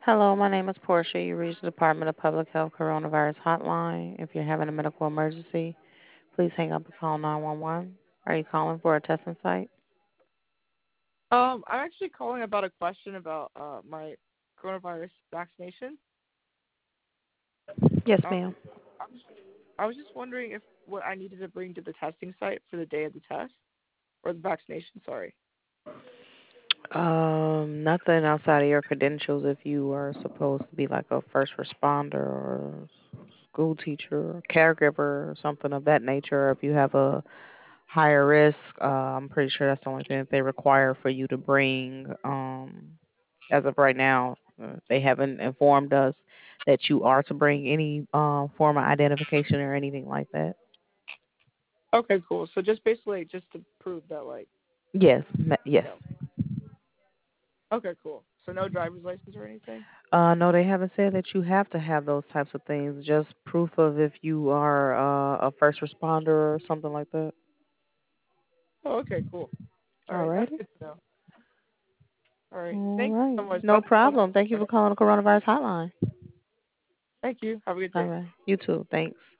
Hello, my name is Portia. You reached the Department of Public Health Coronavirus Hotline. If you're having a medical emergency, please hang up and call 911. Are you calling for a testing site? I'm actually calling about a question about my coronavirus vaccination. Yes, Um, ma'am. I was I was just wondering if what I needed to bring to the testing site for the day of the test or the vaccination. Sorry. Nothing outside of your credentials if you are supposed to be like a first responder or school teacher or caregiver or something of that nature. Or if you have a higher risk, I'm pretty sure that's the only thing that they require for you to bring. As of right now, they haven't informed us that you are to bring any form of identification or anything like that. Okay, cool. So just basically just to prove that, like, Yes, you yes. know. Okay, cool. So no driver's license or anything. No, they haven't said that you have to have those types of things. Just proof of if you are a first responder or something like that. Oh, okay, cool. All All right, that's righty. good to know. All right, All thank you right. so much. No That's all my problem. Thank you for questions. calling the coronavirus hotline. Thank you. Have a good All day. right. You too. Thanks.